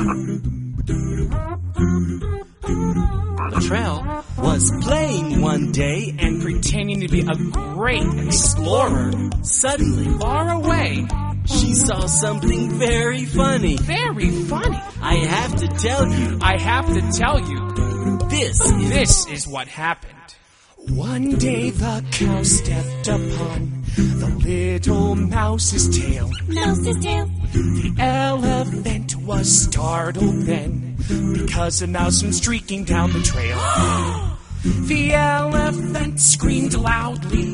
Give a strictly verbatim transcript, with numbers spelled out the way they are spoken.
Latrell was playing one day and pretending to be a great explorer. Suddenly, far away, she saw something very funny. Very funny. I have to tell you. I have to tell you. This is... This is what happened. One day the cow stepped upon the little mouse's tail. Mouse's tail. The elephant was startled then, because a mouse went streaking down the trail. The elephant screamed loudly.